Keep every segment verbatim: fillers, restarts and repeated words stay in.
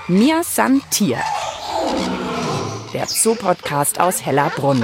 Mir san Tier, der Zoo-Podcast aus Hellerbrunn.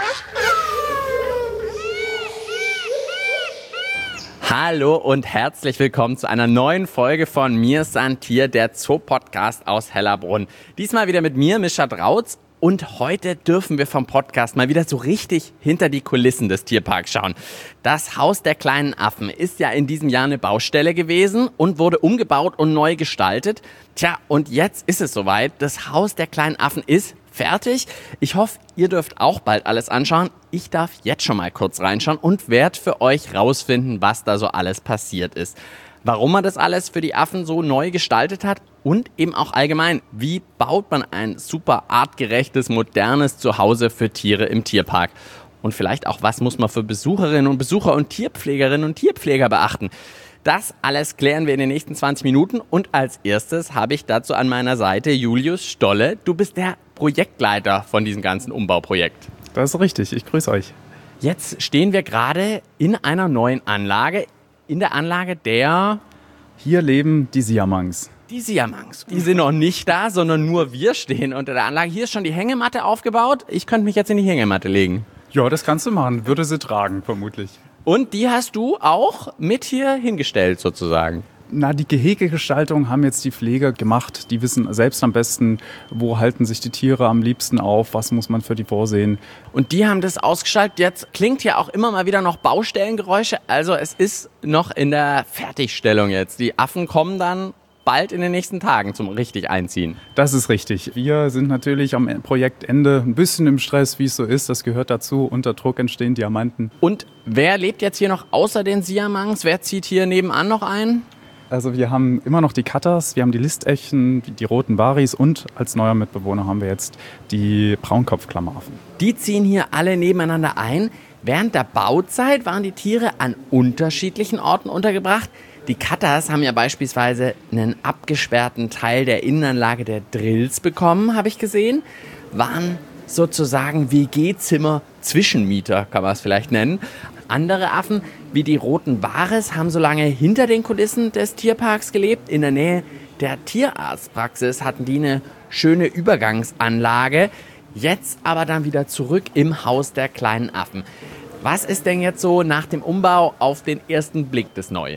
Hallo und herzlich willkommen zu einer neuen Folge von Mir san Tier, der Zoo-Podcast aus Hellerbrunn. Diesmal wieder mit mir, Mischa Drautz. Und heute dürfen wir vom Podcast mal wieder so richtig hinter die Kulissen des Tierparks schauen. Das Haus der kleinen Affen ist ja in diesem Jahr eine Baustelle gewesen und wurde umgebaut und neu gestaltet. Tja, und jetzt ist es soweit. Das Haus der kleinen Affen ist fertig. Ich hoffe, ihr dürft auch bald alles anschauen. Ich darf jetzt schon mal kurz reinschauen und werde für euch rausfinden, was da so alles passiert ist. Warum man das alles für die Affen so neu gestaltet hat und eben auch allgemein, wie baut man ein super artgerechtes, modernes Zuhause für Tiere im Tierpark? Und vielleicht auch, was muss man für Besucherinnen und Besucher und Tierpflegerinnen und Tierpfleger beachten? Das alles klären wir in den nächsten zwanzig Minuten und als erstes habe ich dazu an meiner Seite Julius Stolle. Du bist der Projektleiter von diesem ganzen Umbauprojekt. Das ist richtig, ich grüße euch. Jetzt stehen wir gerade in einer neuen Anlage. In der Anlage der... Hier leben die Siamangs. Die Siamangs. Die sind noch nicht da, sondern nur wir stehen unter der Anlage. Hier ist schon die Hängematte aufgebaut. Ich könnte mich jetzt in die Hängematte legen. Ja, das kannst du machen. Würde sie tragen, vermutlich. Und die hast du auch mit hier hingestellt, sozusagen? Na, die Gehegegestaltung haben jetzt die Pfleger gemacht. Die wissen selbst am besten, wo halten sich die Tiere am liebsten auf, was muss man für die vorsehen. Und die haben das ausgestaltet. Jetzt klingt ja auch immer mal wieder noch Baustellengeräusche. Also es ist noch in der Fertigstellung jetzt. Die Affen kommen dann bald in den nächsten Tagen zum richtig Einziehen. Das ist richtig. Wir sind natürlich am Projektende ein bisschen im Stress, wie es so ist. Das gehört dazu. Unter Druck entstehen Diamanten. Und wer lebt jetzt hier noch außer den Siamangs? Wer zieht hier nebenan noch ein? Also wir haben immer noch die Katas, wir haben die Listechen, die roten Baris und als neuer Mitbewohner haben wir jetzt die Braunkopfklamaraffen. Die ziehen hier alle nebeneinander ein. Während der Bauzeit waren die Tiere an unterschiedlichen Orten untergebracht. Die Katas haben ja beispielsweise einen abgesperrten Teil der Innenanlage der Drills bekommen, habe ich gesehen. Waren sozusagen W G-Zimmer Zwischenmieter, kann man es vielleicht nennen. Andere Affen, wie die roten Bares, haben so lange hinter den Kulissen des Tierparks gelebt. In der Nähe der Tierarztpraxis hatten die eine schöne Übergangsanlage. Jetzt aber dann wieder zurück im Haus der kleinen Affen. Was ist denn jetzt so nach dem Umbau auf den ersten Blick das Neue?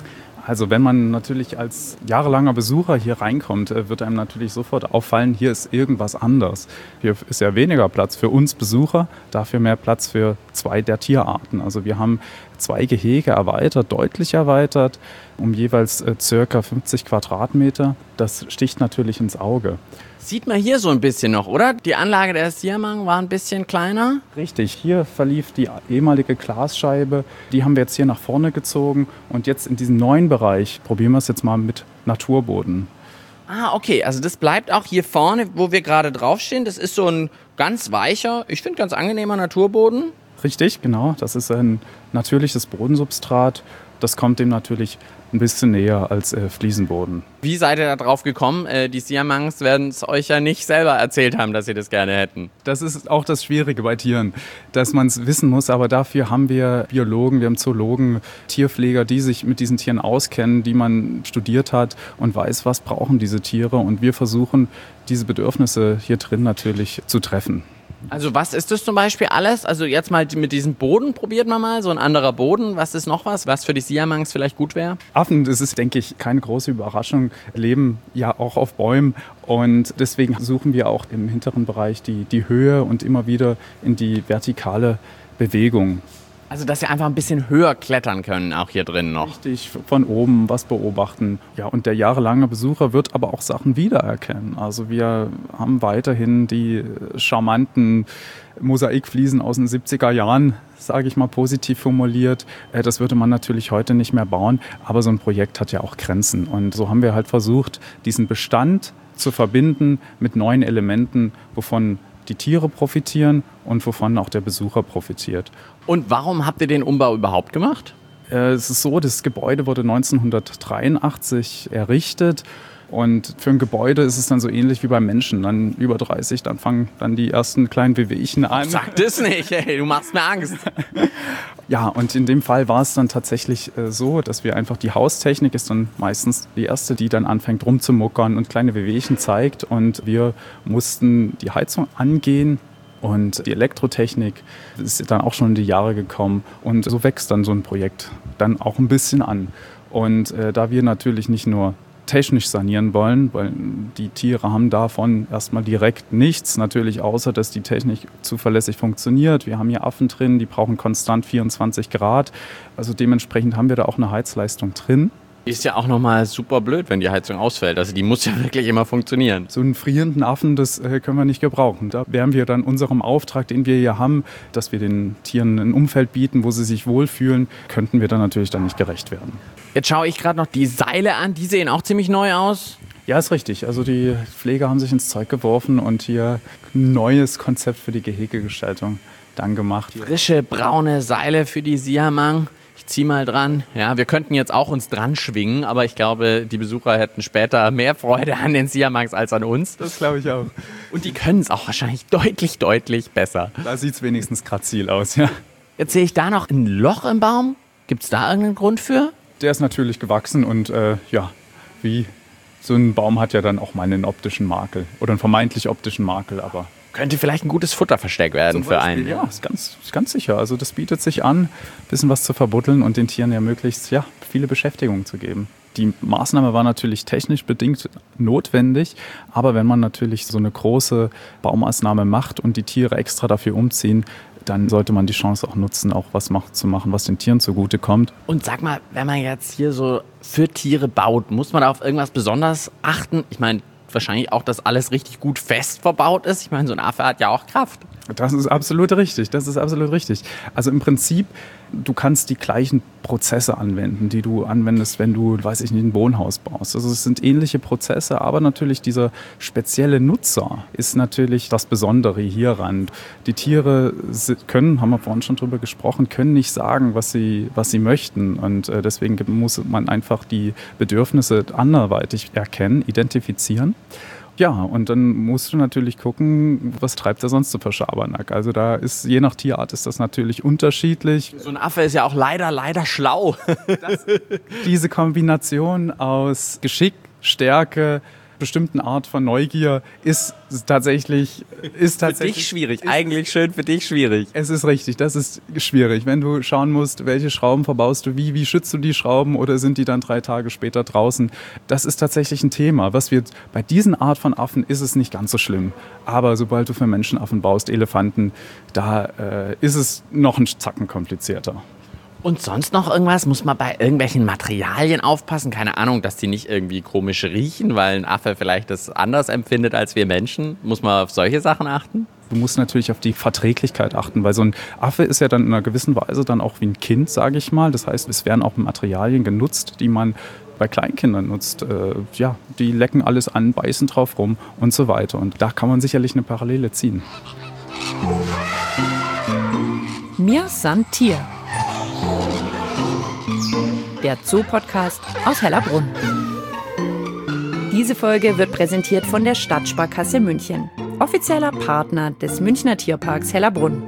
Also wenn man natürlich als jahrelanger Besucher hier reinkommt, wird einem natürlich sofort auffallen, hier ist irgendwas anders. Hier ist ja weniger Platz für uns Besucher, dafür mehr Platz für zwei der Tierarten. Also wir haben zwei Gehege erweitert, deutlich erweitert, um jeweils äh, circa fünfzig Quadratmeter. Das sticht natürlich ins Auge. Sieht man hier so ein bisschen noch, oder? Die Anlage der Siamang war ein bisschen kleiner. Richtig, hier verlief die ehemalige Glasscheibe. Die haben wir jetzt hier nach vorne gezogen. Und jetzt in diesem neuen Bereich probieren wir es jetzt mal mit Naturboden. Ah, okay. Also das bleibt auch hier vorne, wo wir gerade draufstehen. Das ist so ein ganz weicher, ich finde ganz angenehmer Naturboden. Richtig, genau. Das ist ein natürliches Bodensubstrat. Das kommt dem natürlich ein bisschen näher als äh, Fliesenboden. Wie seid ihr da drauf gekommen? Äh, die Siamangs werden es euch ja nicht selber erzählt haben, dass sie das gerne hätten. Das ist auch das Schwierige bei Tieren, dass man es wissen muss. Aber dafür haben wir Biologen, wir haben Zoologen, Tierpfleger, die sich mit diesen Tieren auskennen, die man studiert hat und weiß, was brauchen diese Tiere. Und wir versuchen, diese Bedürfnisse hier drin natürlich zu treffen. Also was ist das zum Beispiel alles? Also jetzt mal mit diesem Boden probiert man mal, so ein anderer Boden. Was ist noch was, was für die Siamangs vielleicht gut wäre? Affen, das ist, denke ich, keine große Überraschung, leben ja auch auf Bäumen. Und deswegen suchen wir auch im hinteren Bereich die, die Höhe und immer wieder in die vertikale Bewegung. Also dass sie einfach ein bisschen höher klettern können, auch hier drin noch. Richtig, von oben was beobachten. Ja, und der jahrelange Besucher wird aber auch Sachen wiedererkennen. Also wir haben weiterhin die charmanten Mosaikfliesen aus den siebziger Jahren, sage ich mal positiv formuliert. Das würde man natürlich heute nicht mehr bauen, aber so ein Projekt hat ja auch Grenzen. Und so haben wir halt versucht, diesen Bestand zu verbinden mit neuen Elementen, wovon die Tiere profitieren und wovon auch der Besucher profitiert. Und warum habt ihr den Umbau überhaupt gemacht? Äh, es ist so, das Gebäude wurde neunzehnhundertdreiundachtzig errichtet. Und für ein Gebäude ist es dann so ähnlich wie beim Menschen. Dann über dreißig, dann fangen dann die ersten kleinen Wehwehchen an. Sag das nicht, ey, du machst mir Angst. Ja, und in dem Fall war es dann tatsächlich äh, so, dass wir einfach, die Haustechnik ist dann meistens die erste, die dann anfängt rumzumuckern und kleine Wehwehchen zeigt. Und wir mussten die Heizung angehen. Und die Elektrotechnik ist dann auch schon in die Jahre gekommen. Und so wächst dann so ein Projekt dann auch ein bisschen an. Und äh, da wir natürlich nicht nur technisch sanieren wollen, weil die Tiere haben davon erstmal direkt nichts, natürlich außer, dass die Technik zuverlässig funktioniert. Wir haben hier Affen drin, die brauchen konstant vierundzwanzig Grad. Also dementsprechend haben wir da auch eine Heizleistung drin. Ist ja auch nochmal super blöd, wenn die Heizung ausfällt. Also die muss ja wirklich immer funktionieren. So einen frierenden Affen, das äh, können wir nicht gebrauchen. Da wären wir dann unserem Auftrag, den wir hier haben, dass wir den Tieren ein Umfeld bieten, wo sie sich wohlfühlen, könnten wir dann natürlich dann nicht gerecht werden. Jetzt schaue ich gerade noch die Seile an. Die sehen auch ziemlich neu aus. Ja, ist richtig. Also die Pfleger haben sich ins Zeug geworfen und hier ein neues Konzept für die Gehegegestaltung dann gemacht. Frische braune Seile für die Siamang. Ich zieh mal dran. Ja, wir könnten jetzt auch uns dran schwingen, aber ich glaube, die Besucher hätten später mehr Freude an den Siamangs als an uns. Das glaube ich auch. Und die können es auch wahrscheinlich deutlich, deutlich besser. Da sieht es wenigstens grazil aus, ja. Jetzt sehe ich da noch ein Loch im Baum. Gibt es da irgendeinen Grund für? Der ist natürlich gewachsen und äh, ja, wie so ein Baum hat ja dann auch mal einen optischen Makel oder einen vermeintlich optischen Makel, aber könnte vielleicht ein gutes Futterversteck werden für einen. Ja, ist ganz, ist ganz sicher. Also das bietet sich an, ein bisschen was zu verbuddeln und den Tieren ja möglichst ja, viele Beschäftigungen zu geben. Die Maßnahme war natürlich technisch bedingt notwendig, aber wenn man natürlich so eine große Baumaßnahme macht und die Tiere extra dafür umziehen, dann sollte man die Chance auch nutzen, auch was macht, zu machen, was den Tieren zugutekommt. Und sag mal, wenn man jetzt hier so für Tiere baut, muss man da auf irgendwas besonders achten? Ich meine, wahrscheinlich auch, dass alles richtig gut fest verbaut ist. Ich meine, so ein Affe hat ja auch Kraft. Das ist absolut richtig, das ist absolut richtig. Also im Prinzip, du kannst die gleichen Prozesse anwenden, die du anwendest, wenn du, weiß ich nicht, ein Wohnhaus baust. Also es sind ähnliche Prozesse, aber natürlich dieser spezielle Nutzer ist natürlich das Besondere hieran. Die Tiere können, haben wir vorhin schon drüber gesprochen, können nicht sagen, was sie, was sie möchten. Und deswegen muss man einfach die Bedürfnisse anderweitig erkennen, identifizieren. Ja, und dann musst du natürlich gucken, was treibt er sonst so für Schabernack. Also da ist, je nach Tierart ist das natürlich unterschiedlich. So ein Affe ist ja auch leider, leider schlau. Das, diese Kombination aus Geschick, Stärke, bestimmten Art von Neugier ist tatsächlich... Ist tatsächlich für dich schwierig, ist, eigentlich schön, für dich schwierig. Es ist richtig, das ist schwierig. Wenn du schauen musst, welche Schrauben verbaust du wie, wie schützt du die Schrauben oder sind die dann drei Tage später draußen, das ist tatsächlich ein Thema. Was wir, bei diesen Art von Affen ist es nicht ganz so schlimm. Aber sobald du für Menschenaffen baust, Elefanten, da äh, ist es noch ein Zacken komplizierter. Und sonst noch irgendwas? Muss man bei irgendwelchen Materialien aufpassen? Keine Ahnung, dass die nicht irgendwie komisch riechen, weil ein Affe vielleicht das anders empfindet als wir Menschen. Muss man auf solche Sachen achten? Du musst natürlich auf die Verträglichkeit achten, weil so ein Affe ist ja dann in einer gewissen Weise dann auch wie ein Kind, sage ich mal. Das heißt, es werden auch Materialien genutzt, die man bei Kleinkindern nutzt. Äh, ja, die lecken alles an, beißen drauf rum und so weiter. Und da kann man sicherlich eine Parallele ziehen. Mir san Tier. Der Zoo-Podcast aus Hellerbrunn. Diese Folge wird präsentiert von der Stadtsparkasse München, offizieller Partner des Münchner Tierparks Hellerbrunn.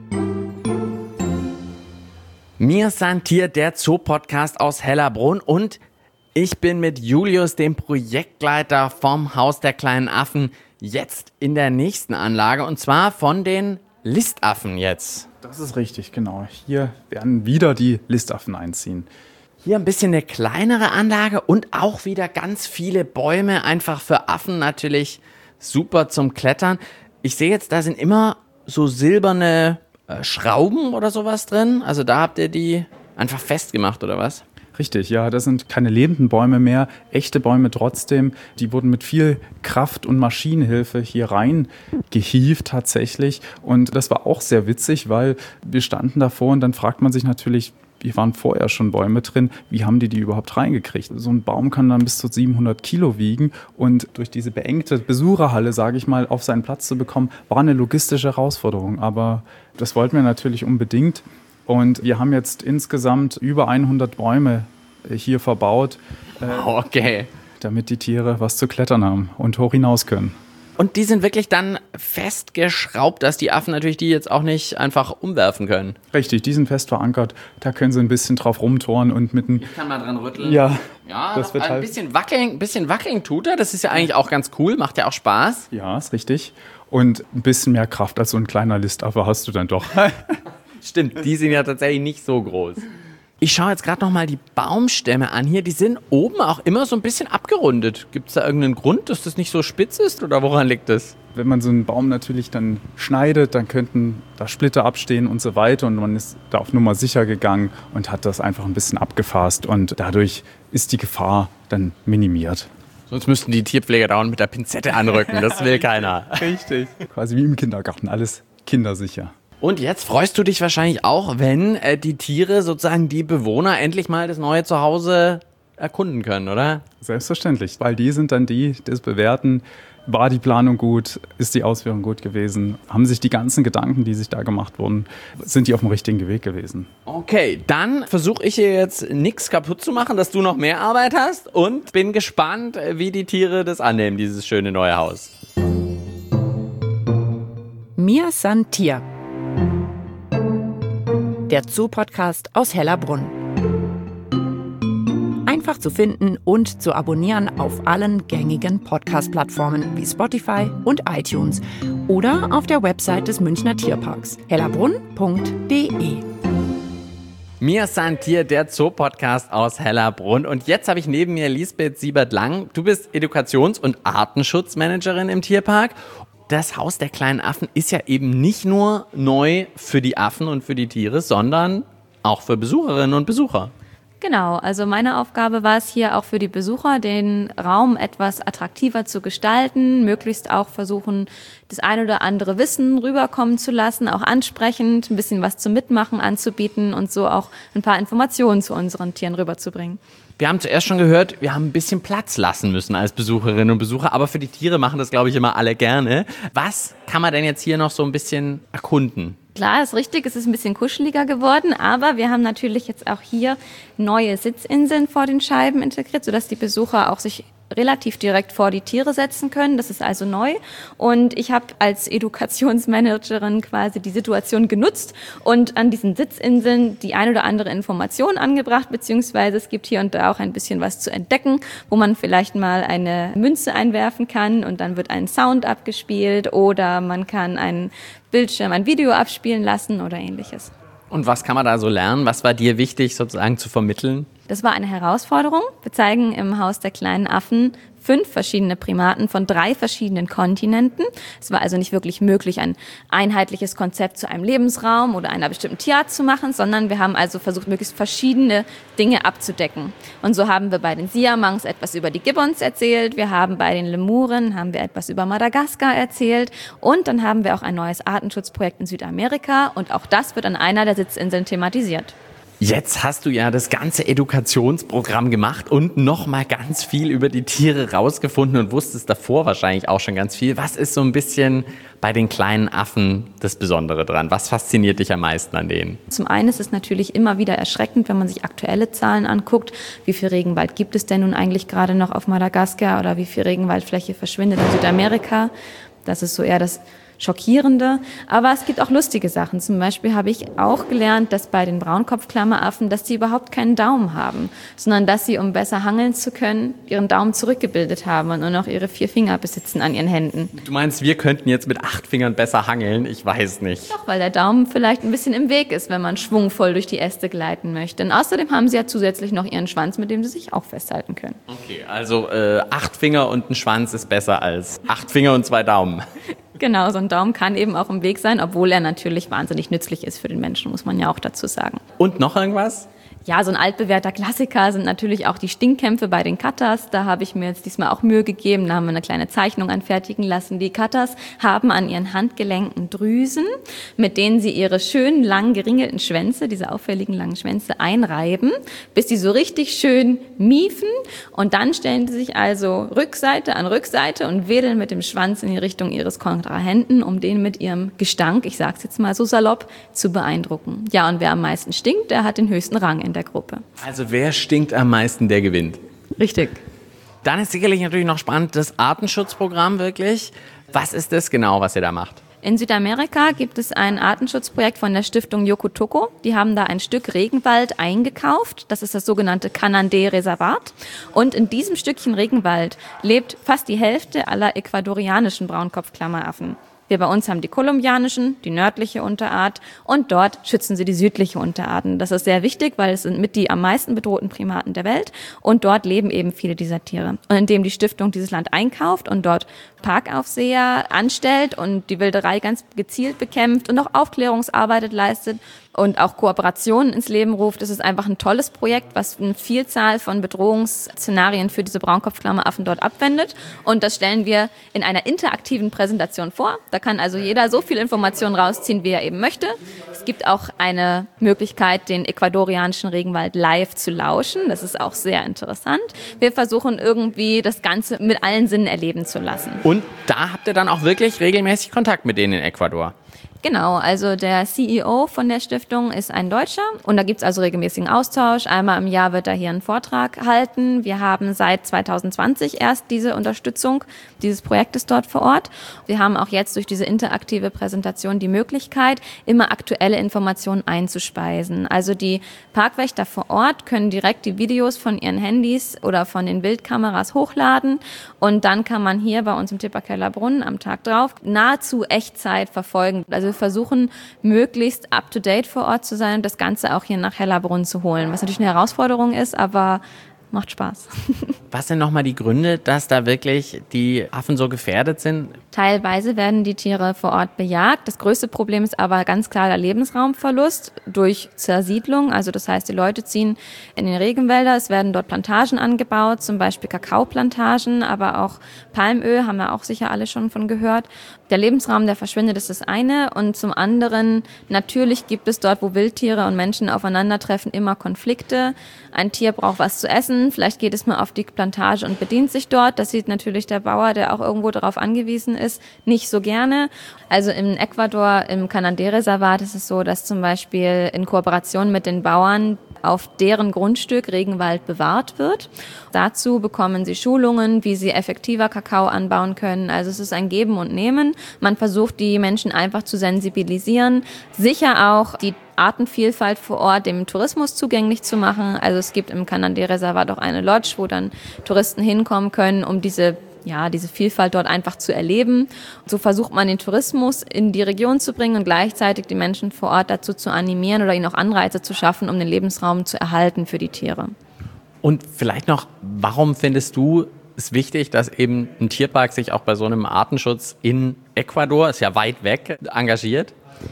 Mir san Tier, der Zoo-Podcast aus Hellerbrunn, und ich bin mit Julius, dem Projektleiter vom Haus der kleinen Affen, jetzt in der nächsten Anlage, und zwar von den Listaffen jetzt. Das ist richtig, genau. Hier werden wieder die Listaffen einziehen. Hier ein bisschen eine kleinere Anlage und auch wieder ganz viele Bäume, einfach für Affen natürlich super zum Klettern. Ich sehe jetzt, da sind immer so silberne äh, Schrauben oder sowas drin. Also da habt ihr die einfach festgemacht oder was? Richtig, ja, das sind keine lebenden Bäume mehr, echte Bäume trotzdem. Die wurden mit viel Kraft und Maschinenhilfe hier rein gehievt tatsächlich. Und das war auch sehr witzig, weil wir standen davor und dann fragt man sich natürlich, hier waren vorher schon Bäume drin, wie haben die die überhaupt reingekriegt? So ein Baum kann dann bis zu siebenhundert Kilo wiegen und durch diese beengte Besucherhalle, sage ich mal, auf seinen Platz zu bekommen, war eine logistische Herausforderung. Aber das wollten wir natürlich unbedingt. Und wir haben jetzt insgesamt über hundert Bäume hier verbaut, äh, Okay. damit die Tiere was zu klettern haben und hoch hinaus können. Und die sind wirklich dann festgeschraubt, dass die Affen natürlich die jetzt auch nicht einfach umwerfen können. Richtig, die sind fest verankert. Da können sie ein bisschen drauf rumtoren und mit einem... Ich kann mal dran rütteln. Ja, Ja, das wird ein halt... bisschen wackeln, bisschen wackeln tut er. Das ist ja eigentlich auch ganz cool, macht ja auch Spaß. Ja, ist richtig. Und ein bisschen mehr Kraft als so ein kleiner Listaffe hast du dann doch. Stimmt, die sind ja tatsächlich nicht so groß. Ich schaue jetzt gerade noch mal die Baumstämme an hier. Die sind oben auch immer so ein bisschen abgerundet. Gibt es da irgendeinen Grund, dass das nicht so spitz ist oder woran liegt das? Wenn man so einen Baum natürlich dann schneidet, dann könnten da Splitter abstehen und so weiter. Und man ist da auf Nummer sicher gegangen und hat das einfach ein bisschen abgefasst. Und dadurch ist die Gefahr dann minimiert. Sonst müssten die Tierpfleger dauernd mit der Pinzette anrücken. Das will keiner. Richtig. Quasi wie im Kindergarten, alles kindersicher. Und jetzt freust du dich wahrscheinlich auch, wenn äh, die Tiere, sozusagen die Bewohner, endlich mal das neue Zuhause erkunden können, oder? Selbstverständlich, weil die sind dann die, die das bewerten. War die Planung gut? Ist die Ausführung gut gewesen? Haben sich die ganzen Gedanken, die sich da gemacht wurden, sind die auf dem richtigen Weg gewesen? Okay, dann versuche ich hier jetzt nichts kaputt zu machen, dass du noch mehr Arbeit hast und bin gespannt, wie die Tiere das annehmen, dieses schöne neue Haus. Mir san Tier. Der Zoo-Podcast aus Hellerbrunn. Einfach zu finden und zu abonnieren auf allen gängigen Podcast-Plattformen wie Spotify und iTunes oder auf der Website des Münchner Tierparks hellerbrunn punkt de. Mir san Tier, der Zoo-Podcast aus Hellerbrunn. Und jetzt habe ich neben mir Lisbeth Siebert-Lang. Du bist Edukations- und Artenschutzmanagerin im Tierpark. Das Haus der kleinen Affen ist ja eben nicht nur neu für die Affen und für die Tiere, sondern auch für Besucherinnen und Besucher. Genau, also meine Aufgabe war es hier auch für die Besucher, den Raum etwas attraktiver zu gestalten, möglichst auch versuchen, das ein oder andere Wissen rüberkommen zu lassen, auch ansprechend, ein bisschen was zum Mitmachen anzubieten und so auch ein paar Informationen zu unseren Tieren rüberzubringen. Wir haben zuerst schon gehört, wir haben ein bisschen Platz lassen müssen als Besucherinnen und Besucher, aber für die Tiere machen das, glaube ich, immer alle gerne. Was kann man denn jetzt hier noch so ein bisschen erkunden? Klar, ist richtig, es ist ein bisschen kuscheliger geworden, aber wir haben natürlich jetzt auch hier neue Sitzinseln vor den Scheiben integriert, sodass die Besucher auch sich relativ direkt vor die Tiere setzen können. Das ist also neu. Und ich habe als Edukationsmanagerin quasi die Situation genutzt und an diesen Sitzinseln die ein oder andere Information angebracht, beziehungsweise es gibt hier und da auch ein bisschen was zu entdecken, wo man vielleicht mal eine Münze einwerfen kann und dann wird ein Sound abgespielt oder man kann einen Bildschirm, ein Video abspielen lassen oder ähnliches. Und was kann man da so lernen? Was war dir wichtig sozusagen zu vermitteln? Das war eine Herausforderung. Wir zeigen im Haus der kleinen Affen fünf verschiedene Primaten von drei verschiedenen Kontinenten. Es war also nicht wirklich möglich, ein einheitliches Konzept zu einem Lebensraum oder einer bestimmten Tierart zu machen, sondern wir haben also versucht, möglichst verschiedene Dinge abzudecken. Und so haben wir bei den Siamangs etwas über die Gibbons erzählt, wir haben bei den Lemuren haben wir etwas über Madagaskar erzählt und dann haben wir auch ein neues Artenschutzprojekt in Südamerika und auch das wird an einer der Sitzinseln thematisiert. Jetzt hast du ja das ganze Edukationsprogramm gemacht und noch mal ganz viel über die Tiere rausgefunden und wusstest davor wahrscheinlich auch schon ganz viel. Was ist so ein bisschen bei den kleinen Affen das Besondere dran? Was fasziniert dich am meisten an denen? Zum einen ist es natürlich immer wieder erschreckend, wenn man sich aktuelle Zahlen anguckt. Wie viel Regenwald gibt es denn nun eigentlich gerade noch auf Madagaskar oder wie viel Regenwaldfläche verschwindet in Südamerika? Das ist so eher das Schockierende, aber es gibt auch lustige Sachen. Zum Beispiel habe ich auch gelernt, dass bei den Braunkopfklammeraffen, dass die überhaupt keinen Daumen haben, sondern dass sie, um besser hangeln zu können, ihren Daumen zurückgebildet haben und nur noch ihre vier Finger besitzen an ihren Händen. Du meinst, wir könnten jetzt mit acht Fingern besser hangeln? Ich weiß nicht. Doch, weil der Daumen vielleicht ein bisschen im Weg ist, wenn man schwungvoll durch die Äste gleiten möchte. Und außerdem haben sie ja zusätzlich noch ihren Schwanz, mit dem sie sich auch festhalten können. Okay, also äh, acht Finger und ein Schwanz ist besser als acht Finger und zwei Daumen. Genau, so ein Daumen kann eben auch im Weg sein, obwohl er natürlich wahnsinnig nützlich ist für den Menschen, muss man ja auch dazu sagen. Und noch irgendwas? Ja, so ein altbewährter Klassiker sind natürlich auch die Stinkkämpfe bei den Cutters. Da habe ich mir jetzt diesmal auch Mühe gegeben. Da haben wir eine kleine Zeichnung anfertigen lassen. Die Cutters haben an ihren Handgelenken Drüsen, mit denen sie ihre schönen, langen, geringelten Schwänze, diese auffälligen langen Schwänze, einreiben, bis die so richtig schön miefen. Und dann stellen sie sich also Rückseite an Rückseite und wedeln mit dem Schwanz in die Richtung ihres Kontrahenten, um den mit ihrem Gestank, ich sag's jetzt mal so salopp, zu beeindrucken. Ja, und wer am meisten stinkt, der hat den höchsten Rang in der Gruppe. Also wer stinkt am meisten, der gewinnt. Richtig. Dann ist sicherlich natürlich noch spannend das Artenschutzprogramm wirklich. Was ist das genau, was ihr da macht? In Südamerika gibt es ein Artenschutzprojekt von der Stiftung Yokotoco. Die haben da ein Stück Regenwald eingekauft. Das ist das sogenannte Canandé-Reservat. Und in diesem Stückchen Regenwald lebt fast die Hälfte aller ecuadorianischen Braunkopfklammeraffen. Wir bei uns haben die kolumbianischen, die nördliche Unterart und dort schützen sie die südliche Unterarten. Das ist sehr wichtig, weil es sind mit die am meisten bedrohten Primaten der Welt und dort leben eben viele dieser Tiere. Und indem die Stiftung dieses Land einkauft und dort Parkaufseher anstellt und die Wilderei ganz gezielt bekämpft und auch Aufklärungsarbeit leistet und auch Kooperationen ins Leben ruft, ist es einfach ein tolles Projekt, was eine Vielzahl von Bedrohungsszenarien für diese Braunkopfklammeraffen dort abwendet. Und das stellen wir in einer interaktiven Präsentation vor. Da kann also jeder so viel Informationen rausziehen, wie er eben möchte. Es gibt auch eine Möglichkeit, den ecuadorianischen Regenwald live zu lauschen. Das ist auch sehr interessant. Wir versuchen irgendwie das Ganze mit allen Sinnen erleben zu lassen. Und da habt ihr dann auch wirklich regelmäßig Kontakt mit denen in Ecuador? Genau, also der C E O von der Stiftung ist ein Deutscher und da gibt's also regelmäßigen Austausch. Einmal im Jahr wird er hier einen Vortrag halten. Wir haben seit zwanzig zwanzig erst diese Unterstützung dieses Projektes dort vor Ort. Wir haben auch jetzt durch diese interaktive Präsentation die Möglichkeit, immer aktuelle Informationen einzuspeisen. Also die Parkwächter vor Ort können direkt die Videos von ihren Handys oder von den Bildkameras hochladen und dann kann man hier bei uns im Tierpark Hellerbrunn am Tag drauf nahezu Echtzeit verfolgen. Also wir versuchen, möglichst up-to-date vor Ort zu sein und das Ganze auch hier nach Hellerbrunn zu holen, was natürlich eine Herausforderung ist, aber macht Spaß. Was sind nochmal die Gründe, dass da wirklich die Affen so gefährdet sind? Teilweise werden die Tiere vor Ort bejagt. Das größte Problem ist aber ganz klar der Lebensraumverlust durch Zersiedlung. Also das heißt, die Leute ziehen in den Regenwälder. Es werden dort Plantagen angebaut, zum Beispiel Kakaoplantagen, aber auch Palmöl, haben wir auch sicher alle schon von gehört. Der Lebensraum, der verschwindet, ist das eine. Und zum anderen, natürlich gibt es dort, wo Wildtiere und Menschen aufeinandertreffen, immer Konflikte. Ein Tier braucht was zu essen. Vielleicht geht es mal auf die Plantage und bedient sich dort. Das sieht natürlich der Bauer, der auch irgendwo darauf angewiesen ist, nicht so gerne. Also in Ecuador, im Canandé-Reservat ist es so, dass zum Beispiel in Kooperation mit den Bauern auf deren Grundstück Regenwald bewahrt wird. Dazu bekommen sie Schulungen, wie sie effektiver Kakao anbauen können. Also es ist ein Geben und Nehmen. Man versucht, die Menschen einfach zu sensibilisieren, sicher auch die Artenvielfalt vor Ort dem Tourismus zugänglich zu machen. Also es gibt im Canandé-Reservat auch eine Lodge, wo dann Touristen hinkommen können, um diese ja, diese Vielfalt dort einfach zu erleben. So versucht man den Tourismus in die Region zu bringen und gleichzeitig die Menschen vor Ort dazu zu animieren oder ihnen auch Anreize zu schaffen, um den Lebensraum zu erhalten für die Tiere. Und vielleicht noch, warum findest du es wichtig, dass eben ein Tierpark sich auch bei so einem Artenschutz in Ecuador, ist ja weit weg, engagiert?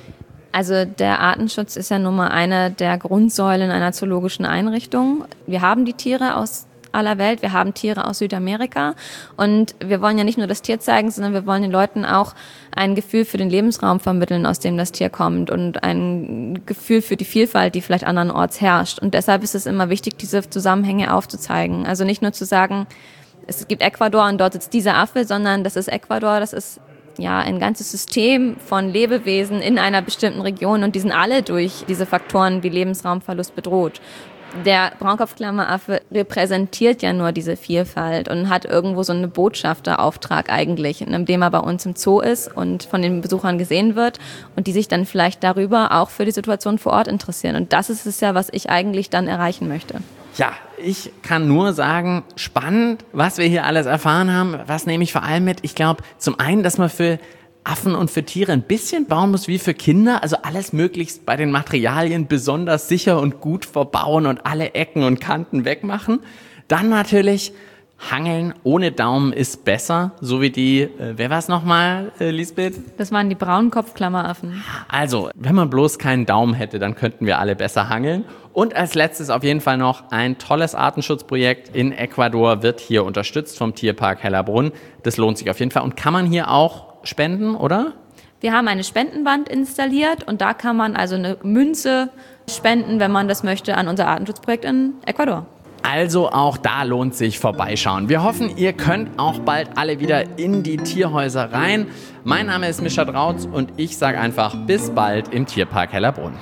Also der Artenschutz ist ja nun mal eine der Grundsäulen einer zoologischen Einrichtung. Wir haben die Tiere aus aller Welt. Wir haben Tiere aus Südamerika und wir wollen ja nicht nur das Tier zeigen, sondern wir wollen den Leuten auch ein Gefühl für den Lebensraum vermitteln, aus dem das Tier kommt und ein Gefühl für die Vielfalt, die vielleicht andernorts herrscht. Und deshalb ist es immer wichtig, diese Zusammenhänge aufzuzeigen. Also nicht nur zu sagen, es gibt Ecuador und dort sitzt dieser Affe, sondern das ist Ecuador, das ist ja ein ganzes System von Lebewesen in einer bestimmten Region und die sind alle durch diese Faktoren wie Lebensraumverlust bedroht. Der Braunkopfklammeraffe repräsentiert ja nur diese Vielfalt und hat irgendwo so einen Botschafterauftrag eigentlich, in dem er bei uns im Zoo ist und von den Besuchern gesehen wird und die sich dann vielleicht darüber auch für die Situation vor Ort interessieren. Und das ist es ja, was ich eigentlich dann erreichen möchte. Ja, ich kann nur sagen, spannend, was wir hier alles erfahren haben. Was nehme ich vor allem mit? Ich glaube, zum einen, dass man für Affen und für Tiere ein bisschen bauen muss wie für Kinder, also alles möglichst bei den Materialien besonders sicher und gut verbauen und alle Ecken und Kanten wegmachen. Dann natürlich Hangeln ohne Daumen ist besser, so wie die, äh, wer war es nochmal, äh, Lisbeth? Das waren die braunen Kopfklammeraffen. Also, wenn man bloß keinen Daumen hätte, dann könnten wir alle besser hangeln. Und als letztes auf jeden Fall noch ein tolles Artenschutzprojekt in Ecuador wird hier unterstützt vom Tierpark Hellerbrunn. Das lohnt sich auf jeden Fall. Und kann man hier auch spenden, oder? Wir haben eine Spendenwand installiert und da kann man also eine Münze spenden, wenn man das möchte, an unser Artenschutzprojekt in Ecuador. Also auch da lohnt sich vorbeischauen. Wir hoffen, ihr könnt auch bald alle wieder in die Tierhäuser rein. Mein Name ist Mischa Drautz und ich sage einfach bis bald im Tierpark Hellerbrunn.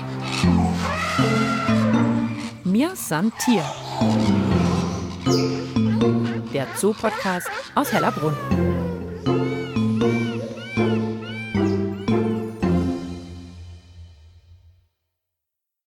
Mir san Tier. Der Zoo-Podcast aus Hellerbrunn.